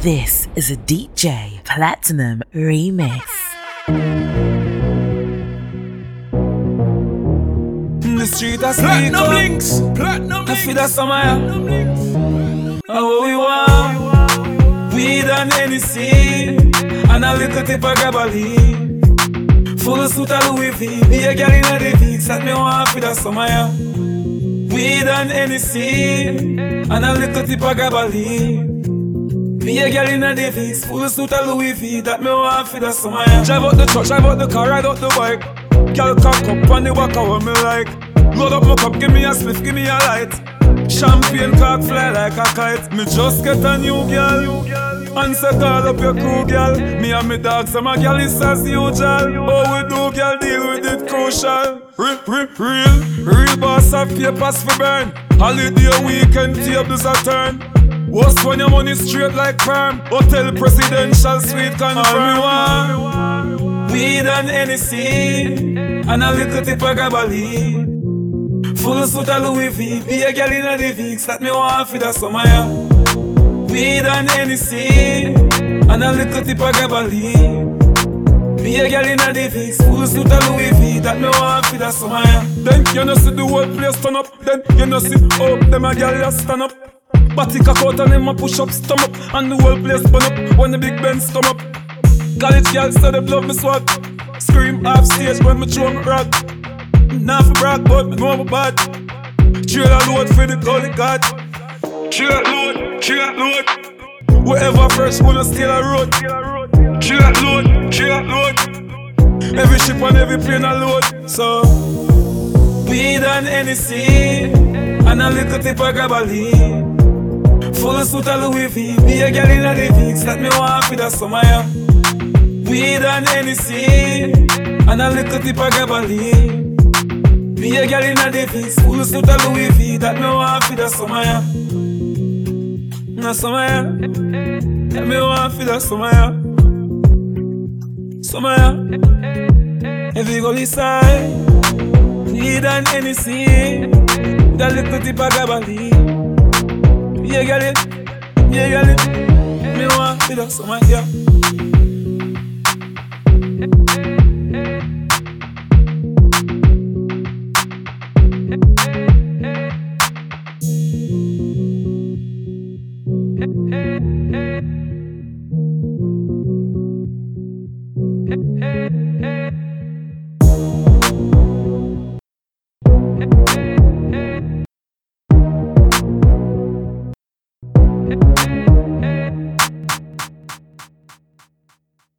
This is a DJ Platinum remix. In the street I speak Platinum up. links, platinum I feel links. that summer. How we want weed and Hennessy and a little tip of Gabali. Full suit of Louis V. Be a girl in a the Vicks that me want for that summer. Weed and Hennessy and a little tip of Gabali. Be a girl in a the Vicks, full suit of Louis V that me want for that summer. Drive out the truck, drive out the car, ride out the bike. Girl cock up on the walk what me like. Load up my cup, give me a spliff, give me a light. Champagne cock fly like a kite. Me just get a new girl. Answer call up your crew, girl. Me and me dogs, so my girl is as usual. Oh, we do, girl, deal with it crucial. Real boss of papers for burn. Holiday weekend, tables a turn. What's when your money straight like perm? Hotel presidential suite confirm. Weed and Hennessy and a little tip of Gabali. Full suit of Louis V. Be a girl in a the Vicks that me want for that summer. Weed and Hennessy and a little tip of Gabali. Be a girl in a the Vicks. Full suit of Louis V that me want for that summer. Then you know see the whole place turn up. Then you know see oh them a girl just stand up. Body cock out and them a push up stomach. And the whole place burn up when the big Benz come up. College girls say they love me swag. Scream off stage when me throw me rock. Not for brag but me know me bad. Trailer load for the gully god. Trailer load. Wherever fresh wanna steal a road. Trailer load. Every ship and every plane a load. So weed and Hennessy and a little tip of Gabali. Full suit of Louis V. Be a girl in a the Vicks that me want for that summer. Weed and Hennessy and a little tip of Gabali. Be a girl in a the Vicks. Full suit of Louis V that me want for that summer. No summer. That me want for that summer. Summer. Every go inside. Weed and Hennessy that little tip of Gabali. Yeah, girl, me want for that summer, yeah.